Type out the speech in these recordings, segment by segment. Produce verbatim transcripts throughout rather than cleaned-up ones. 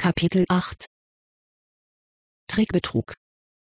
Kapitel acht Trickbetrug.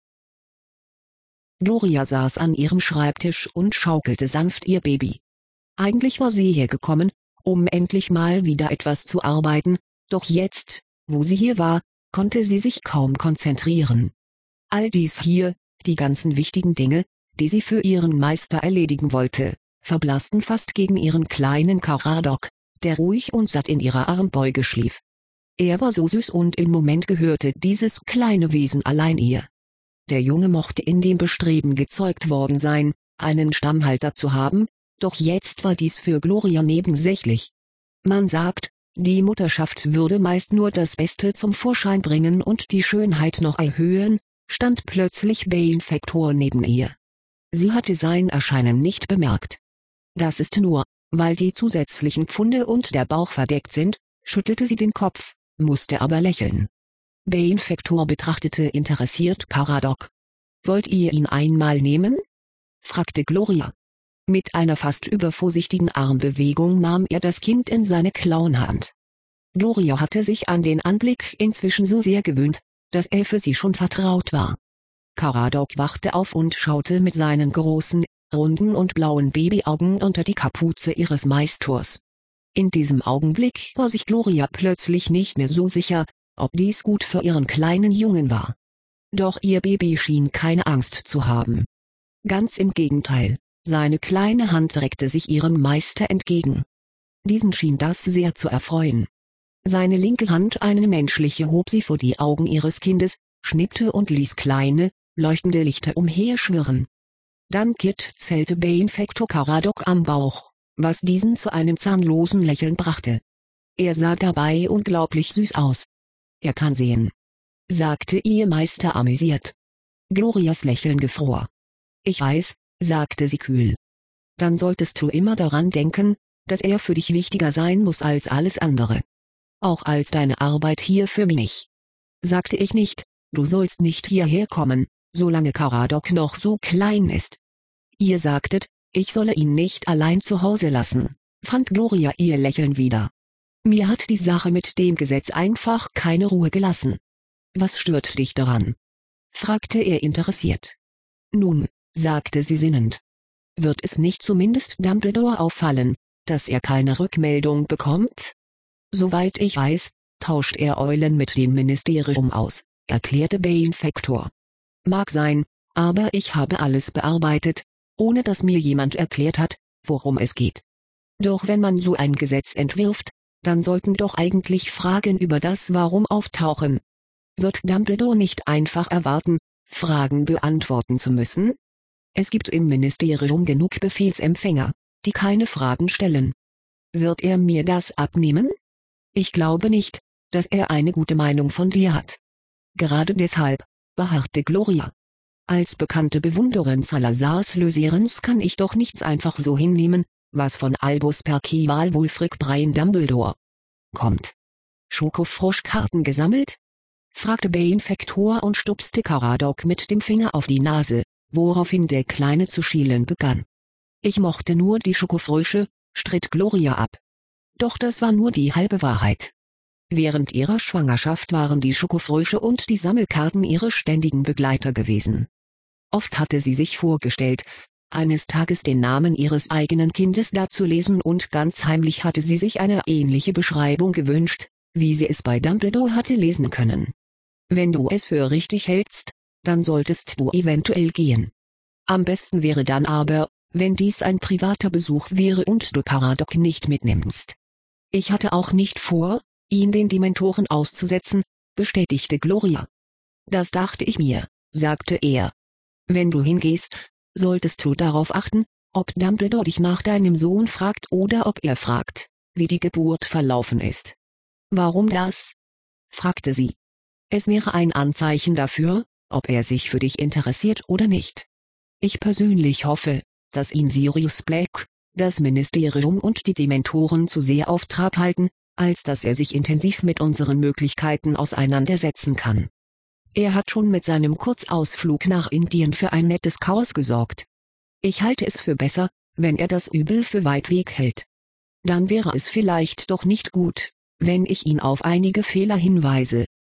Gloria saß an ihrem Schreibtisch und schaukelte sanft ihr Baby. Eigentlich war sie hergekommen, um endlich mal wieder etwas zu arbeiten, doch jetzt, wo sie hier war, konnte sie sich kaum konzentrieren. All dies hier, die ganzen wichtigen Dinge, die sie für ihren Meister erledigen wollte, verblassten fast gegen ihren kleinen Caradoc, der ruhig und satt in ihrer Armbeuge schlief. Er war so süß und im Moment gehörte dieses kleine Wesen allein ihr. Der Junge mochte in dem Bestreben gezeugt worden sein, einen Stammhalter zu haben, doch jetzt war dies für Gloria nebensächlich. Man sagt, die Mutterschaft würde meist nur das Beste zum Vorschein bringen und die Schönheit noch erhöhen, stand plötzlich Bane-Factor neben ihr. Sie hatte sein Erscheinen nicht bemerkt. Das ist nur, weil die zusätzlichen Pfunde und der Bauch verdeckt sind, schüttelte sie den Kopf, musste aber lächeln. Bane-Factor betrachtete interessiert Caradoc. »Wollt ihr ihn einmal nehmen?« fragte Gloria. Mit einer fast übervorsichtigen Armbewegung nahm er das Kind in seine Klauenhand. Gloria hatte sich an den Anblick inzwischen so sehr gewöhnt, dass er für sie schon vertraut war. Caradoc wachte auf und schaute mit seinen großen, runden und blauen Babyaugen unter die Kapuze ihres Meisters. In diesem Augenblick war sich Gloria plötzlich nicht mehr so sicher, ob dies gut für ihren kleinen Jungen war. Doch ihr Baby schien keine Angst zu haben. Ganz im Gegenteil, seine kleine Hand reckte sich ihrem Meister entgegen. Diesen schien das sehr zu erfreuen. Seine linke Hand, eine menschliche, hob sie vor die Augen ihres Kindes, schnippte und ließ kleine, leuchtende Lichter umherschwirren. Dann kitzelte Bane-Factor Caradoc am Bauch, was diesen zu einem zahnlosen Lächeln brachte. Er sah dabei unglaublich süß aus. »Er kann sehen«, sagte ihr Meister amüsiert. Glorias Lächeln gefror. »Ich weiß«, sagte sie kühl. »Dann solltest du immer daran denken, dass er für dich wichtiger sein muss als alles andere. Auch als deine Arbeit hier für mich. Sagte ich nicht, du sollst nicht hierher kommen, solange Caradoc noch so klein ist. Ihr sagtet, ich solle ihn nicht allein zu Hause lassen«, fand Gloria ihr Lächeln wieder. »Mir hat die Sache mit dem Gesetz einfach keine Ruhe gelassen.« »Was stört dich daran?« fragte er interessiert. »Nun«, sagte sie sinnend. »Wird es nicht zumindest Dumbledore auffallen, dass er keine Rückmeldung bekommt?« »Soweit ich weiß, tauscht er Eulen mit dem Ministerium aus«, erklärte Bane-Factor. »Mag sein, aber ich habe alles bearbeitet, ohne dass mir jemand erklärt hat, worum es geht. Doch wenn man so ein Gesetz entwirft, dann sollten doch eigentlich Fragen über das Warum auftauchen. Wird Dumbledore nicht einfach erwarten, Fragen beantworten zu müssen? Es gibt im Ministerium genug Befehlsempfänger, die keine Fragen stellen. Wird er mir das abnehmen? Ich glaube nicht, dass er eine gute Meinung von dir hat.« »Gerade deshalb«, beharrte Gloria. »Als bekannte Bewunderin Salazars Lycerens kann ich doch nichts einfach so hinnehmen, was von Albus Percival Wulfric Brian Dumbledore kommt.« »Schokofroschkarten gesammelt?« fragte Bane-Factor und stupste Caradoc mit dem Finger auf die Nase, woraufhin der Kleine zu schielen begann. »Ich mochte nur die Schokofrösche«, stritt Gloria ab. Doch das war nur die halbe Wahrheit. Während ihrer Schwangerschaft waren die Schokofrösche und die Sammelkarten ihre ständigen Begleiter gewesen. Oft hatte sie sich vorgestellt, eines Tages den Namen ihres eigenen Kindes da zu lesen, und ganz heimlich hatte sie sich eine ähnliche Beschreibung gewünscht, wie sie es bei Dumbledore hatte lesen können. »Wenn du es für richtig hältst, dann solltest du eventuell gehen. Am besten wäre dann aber, wenn dies ein privater Besuch wäre und du Caradoc nicht mitnimmst.« »Ich hatte auch nicht vor, ihn den Dementoren auszusetzen«, bestätigte Gloria. »Das dachte ich mir«, sagte er. »Wenn du hingehst, solltest du darauf achten, ob Dumbledore dich nach deinem Sohn fragt oder ob er fragt, wie die Geburt verlaufen ist.« »Warum das?« fragte sie. »Es wäre ein Anzeichen dafür, ob er sich für dich interessiert oder nicht. Ich persönlich hoffe, dass ihn Sirius Black, das Ministerium und die Dementoren zu sehr auf Trab halten, als dass er sich intensiv mit unseren Möglichkeiten auseinandersetzen kann. Er hat schon mit seinem Kurzausflug nach Indien für ein nettes Chaos gesorgt. Ich halte es für besser, wenn er das Übel für weit weg hält. Dann wäre es vielleicht doch nicht gut, wenn ich ihn auf einige Fehler hinweise,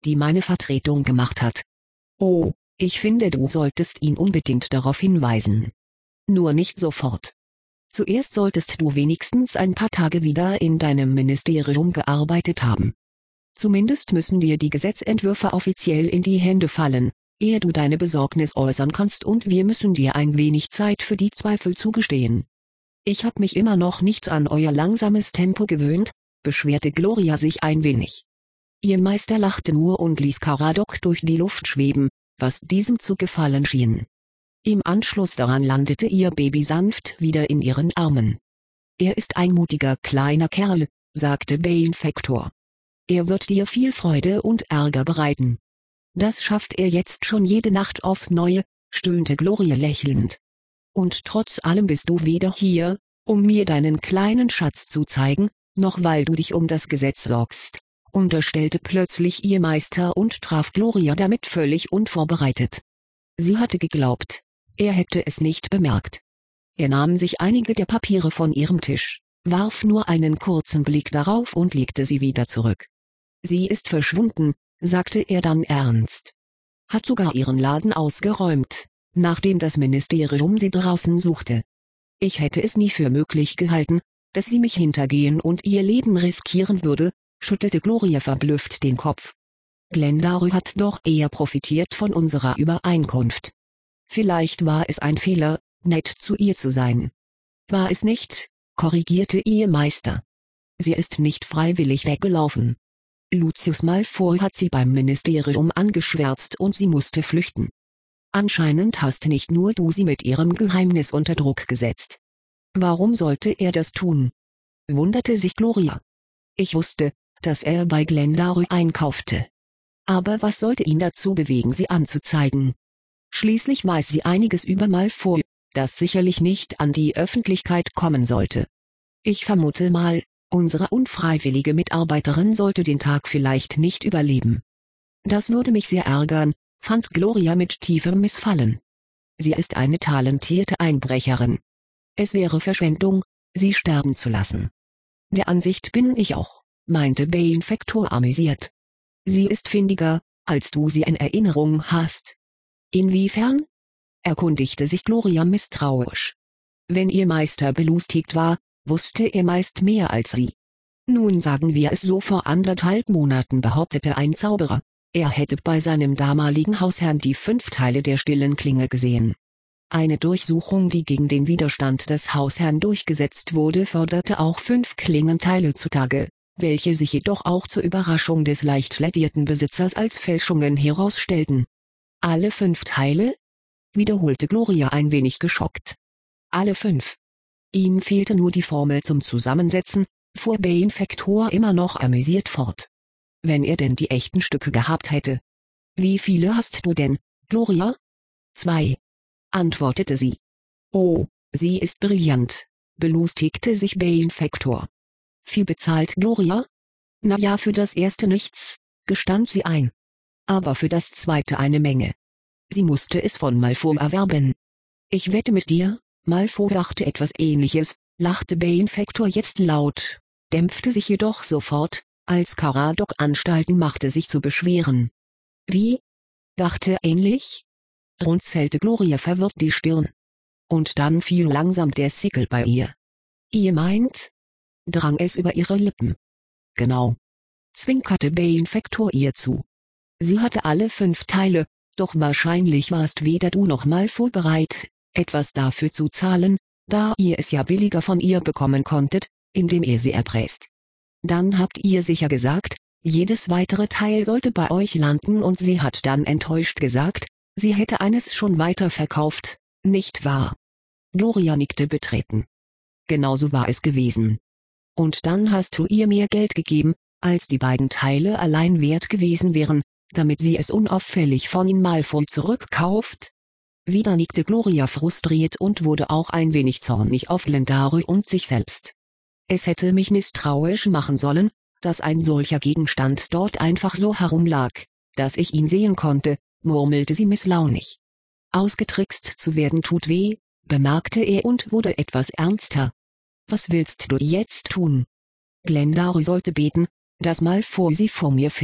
die meine Vertretung gemacht hat. Oh, ich finde, du solltest ihn unbedingt darauf hinweisen. Nur nicht sofort. Zuerst solltest du wenigstens ein paar Tage wieder in deinem Ministerium gearbeitet haben. Zumindest müssen dir die Gesetzentwürfe offiziell in die Hände fallen, ehe du deine Besorgnis äußern kannst, und wir müssen dir ein wenig Zeit für die Zweifel zugestehen. Ich habe mich immer noch nicht an euer langsames Tempo gewöhnt, beschwerte Gloria sich ein wenig. Ihr Meister lachte nur und ließ Caradoc durch die Luft schweben, was diesem zu gefallen schien. Im Anschluss daran landete ihr Baby sanft wieder in ihren Armen. Er ist ein mutiger kleiner Kerl, sagte Bainfector. Er wird dir viel Freude und Ärger bereiten. Das schafft er jetzt schon jede Nacht aufs Neue, stöhnte Gloria lächelnd. Und trotz allem bist du weder hier, um mir deinen kleinen Schatz zu zeigen, noch weil du dich um das Gesetz sorgst, unterstellte plötzlich ihr Meister und traf Gloria damit völlig unvorbereitet. Sie hatte geglaubt, er hätte es nicht bemerkt. Er nahm sich einige der Papiere von ihrem Tisch, warf nur einen kurzen Blick darauf und legte sie wieder zurück. Sie ist verschwunden, sagte er dann ernst. Hat sogar ihren Laden ausgeräumt, nachdem das Ministerium sie draußen suchte. Ich hätte es nie für möglich gehalten, dass sie mich hintergehen und ihr Leben riskieren würde, schüttelte Gloria verblüfft den Kopf. Glendaru hat doch eher profitiert von unserer Übereinkunft. Vielleicht war es ein Fehler, nett zu ihr zu sein. War es nicht, korrigierte ihr Meister. Sie ist nicht freiwillig weggelaufen. Lucius Malfoy hat sie beim Ministerium angeschwärzt und sie musste flüchten. Anscheinend hast nicht nur du sie mit ihrem Geheimnis unter Druck gesetzt. Warum sollte er das tun? Wunderte sich Gloria. Ich wusste, dass er bei Glendaru einkaufte. Aber was sollte ihn dazu bewegen, sie anzuzeigen? Schließlich weiß sie einiges über Malfoy, das sicherlich nicht an die Öffentlichkeit kommen sollte. Ich vermute mal, unsere unfreiwillige Mitarbeiterin sollte den Tag vielleicht nicht überleben. Das würde mich sehr ärgern, fand Gloria mit tiefem Missfallen. Sie ist eine talentierte Einbrecherin. Es wäre Verschwendung, sie sterben zu lassen. Der Ansicht bin ich auch, meinte Bainfector amüsiert. Sie ist findiger, als du sie in Erinnerung hast. Inwiefern? Erkundigte sich Gloria misstrauisch. Wenn ihr Meister belustigt war, wusste er meist mehr als sie. Nun sagen wir es so, vor anderthalb Monaten behauptete ein Zauberer, er hätte bei seinem damaligen Hausherrn die fünf Teile der stillen Klinge gesehen. Eine Durchsuchung, die gegen den Widerstand des Hausherrn durchgesetzt wurde, förderte auch fünf Klingenteile zutage, welche sich jedoch auch zur Überraschung des leicht ledierten Besitzers als Fälschungen herausstellten. Alle fünf Teile? Wiederholte Gloria ein wenig geschockt. Alle fünf. Ihm fehlte nur die Formel zum Zusammensetzen, fuhr Bainfector immer noch amüsiert fort. Wenn er denn die echten Stücke gehabt hätte. Wie viele hast du denn, Gloria? Zwei, antwortete sie. Oh, sie ist brillant, belustigte sich Bainfector. Viel bezahlt Gloria? Na ja, für das erste nichts, gestand sie ein. Aber für das zweite eine Menge. Sie musste es von Malfoy erwerben. Ich wette mit dir, Malfoy dachte etwas Ähnliches, lachte Bainfector jetzt laut, dämpfte sich jedoch sofort, als Caradoc Anstalten machte, sich zu beschweren. Wie? Dachte ähnlich? Runzelte Gloria verwirrt die Stirn. Und dann fiel langsam der Sickel bei ihr. Ihr meint? Drang es über ihre Lippen. Genau. Zwinkerte Bainfector ihr zu. Sie hatte alle fünf Teile, doch wahrscheinlich warst weder du noch Malfoy bereit, etwas dafür zu zahlen, da ihr es ja billiger von ihr bekommen konntet, indem ihr sie erpresst. Dann habt ihr sicher gesagt, jedes weitere Teil sollte bei euch landen, und sie hat dann enttäuscht gesagt, sie hätte eines schon weiterverkauft, nicht wahr? Gloria nickte betreten. Genauso war es gewesen. Und dann hast du ihr mehr Geld gegeben, als die beiden Teile allein wert gewesen wären, damit sie es unauffällig von Ihnen Malfoy zurückkauft? Wieder nickte Gloria frustriert und wurde auch ein wenig zornig auf Glendaru und sich selbst. Es hätte mich misstrauisch machen sollen, dass ein solcher Gegenstand dort einfach so herumlag, dass ich ihn sehen konnte, murmelte sie misslaunig. Ausgetrickst zu werden tut weh, bemerkte er und wurde etwas ernster. Was willst du jetzt tun? Glendaru sollte beten, dass Malfoy sie vor mir findet,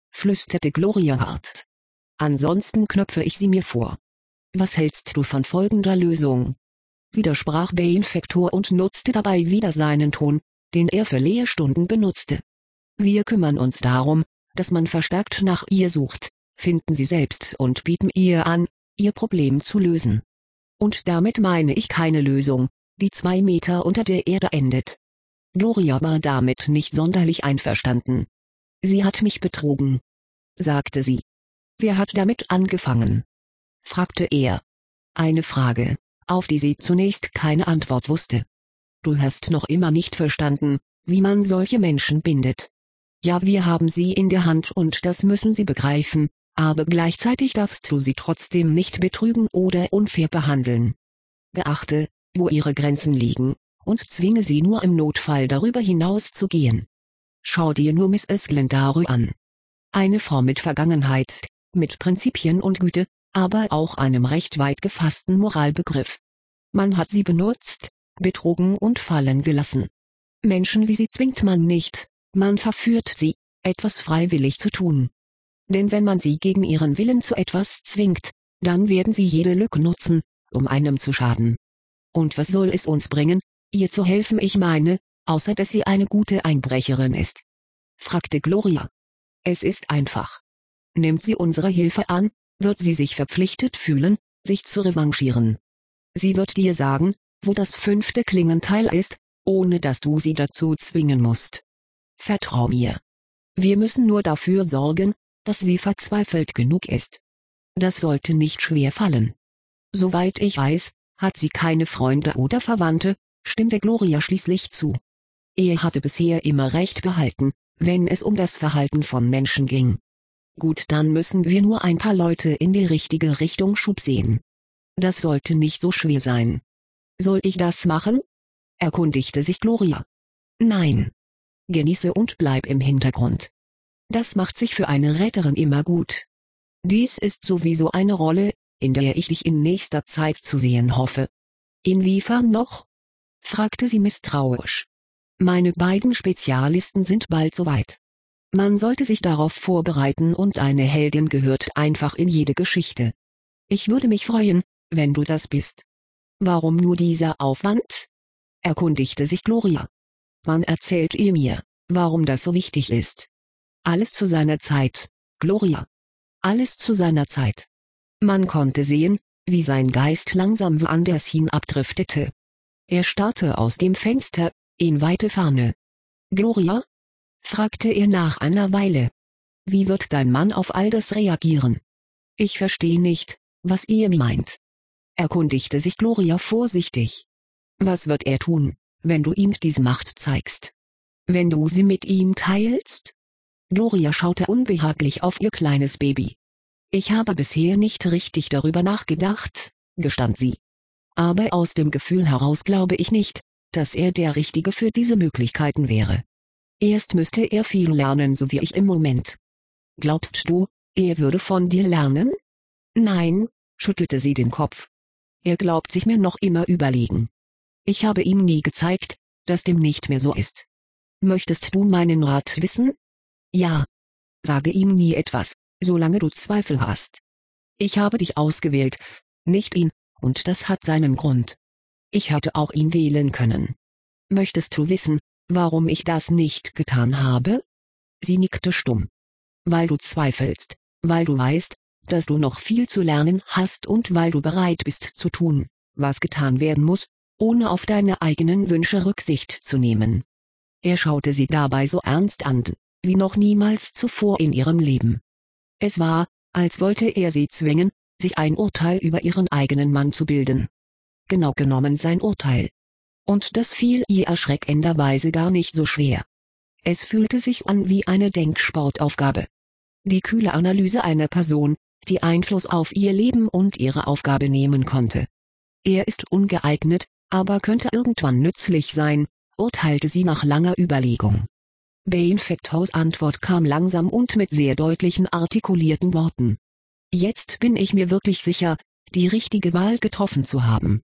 flüsterte Gloria hart. Ansonsten knöpfe ich sie mir vor. Was hältst du von folgender Lösung? Widersprach Bainfektor und nutzte dabei wieder seinen Ton, den er für Lehrstunden benutzte. Wir kümmern uns darum, dass man verstärkt nach ihr sucht, finden sie selbst und bieten ihr an, ihr Problem zu lösen. Und damit meine ich keine Lösung, die zwei Meter unter der Erde endet. Gloria war damit nicht sonderlich einverstanden. Sie hat mich betrogen, sagte sie. Wer hat damit angefangen? Fragte er. Eine Frage, auf die sie zunächst keine Antwort wusste. Du hast noch immer nicht verstanden, wie man solche Menschen bindet. Ja, wir haben sie in der Hand und das müssen sie begreifen, aber gleichzeitig darfst du sie trotzdem nicht betrügen oder unfair behandeln. Beachte, wo ihre Grenzen liegen, und zwinge sie nur im Notfall darüber hinaus zu gehen. Schau dir nur Miss Esclendaro an. Eine Frau mit Vergangenheit, mit Prinzipien und Güte, aber auch einem recht weit gefassten Moralbegriff. Man hat sie benutzt, betrogen und fallen gelassen. Menschen wie sie zwingt man nicht, man verführt sie, etwas freiwillig zu tun. Denn wenn man sie gegen ihren Willen zu etwas zwingt, dann werden sie jede Lücke nutzen, um einem zu schaden. Und was soll es uns bringen, ihr zu helfen, ich meine, außer dass sie eine gute Einbrecherin ist? Fragte Gloria. Es ist einfach. Nimmt sie unsere Hilfe an, wird sie sich verpflichtet fühlen, sich zu revanchieren. Sie wird dir sagen, wo das fünfte Klingenteil ist, ohne dass du sie dazu zwingen musst. Vertrau mir. Wir müssen nur dafür sorgen, dass sie verzweifelt genug ist. Das sollte nicht schwer fallen. Soweit ich weiß, hat sie keine Freunde oder Verwandte, stimmte Gloria schließlich zu. Er hatte bisher immer recht behalten, wenn es um das Verhalten von Menschen ging. Gut, dann müssen wir nur ein paar Leute in die richtige Richtung schubsehen. Das sollte nicht so schwer sein. Soll ich das machen? Erkundigte sich Gloria. Nein. Genieße und bleib im Hintergrund. Das macht sich für eine Retterin immer gut. Dies ist sowieso eine Rolle, in der ich dich in nächster Zeit zu sehen hoffe. Inwiefern noch? Fragte sie misstrauisch. Meine beiden Spezialisten sind bald soweit. Man sollte sich darauf vorbereiten und eine Heldin gehört einfach in jede Geschichte. Ich würde mich freuen, wenn du das bist. Warum nur dieser Aufwand? Erkundigte sich Gloria. Wann erzählt ihr mir, warum das so wichtig ist? Alles zu seiner Zeit, Gloria. Alles zu seiner Zeit. Man konnte sehen, wie sein Geist langsam woanders hin abdriftete. Er starrte aus dem Fenster, in weite Ferne. Gloria? Fragte er nach einer Weile. Wie wird dein Mann auf all das reagieren? Ich verstehe nicht, was ihr meint. Erkundigte sich Gloria vorsichtig. Was wird er tun, wenn du ihm diese Macht zeigst? Wenn du sie mit ihm teilst? Gloria schaute unbehaglich auf ihr kleines Baby. Ich habe bisher nicht richtig darüber nachgedacht, gestand sie. Aber aus dem Gefühl heraus glaube ich nicht, dass er der Richtige für diese Möglichkeiten wäre. Erst müsste er viel lernen, so wie ich im Moment. Glaubst du, er würde von dir lernen? Nein, schüttelte sie den Kopf. Er glaubt sich mir noch immer überlegen. Ich habe ihm nie gezeigt, dass dem nicht mehr so ist. Möchtest du meinen Rat wissen? Ja. Sage ihm nie etwas, solange du Zweifel hast. Ich habe dich ausgewählt, nicht ihn, und das hat seinen Grund. Ich hätte auch ihn wählen können. Möchtest du wissen, warum ich das nicht getan habe? Sie nickte stumm. Weil du zweifelst, weil du weißt, dass du noch viel zu lernen hast und weil du bereit bist zu tun, was getan werden muss, ohne auf deine eigenen Wünsche Rücksicht zu nehmen. Er schaute sie dabei so ernst an, wie noch niemals zuvor in ihrem Leben. Es war, als wollte er sie zwingen, sich ein Urteil über ihren eigenen Mann zu bilden. Genau genommen sein Urteil. Und das fiel ihr erschreckenderweise gar nicht so schwer. Es fühlte sich an wie eine Denksportaufgabe. Die kühle Analyse einer Person, die Einfluss auf ihr Leben und ihre Aufgabe nehmen konnte. Er ist ungeeignet, aber könnte irgendwann nützlich sein, urteilte sie nach langer Überlegung. Bainfectors Antwort kam langsam und mit sehr deutlichen artikulierten Worten. Jetzt bin ich mir wirklich sicher, die richtige Wahl getroffen zu haben.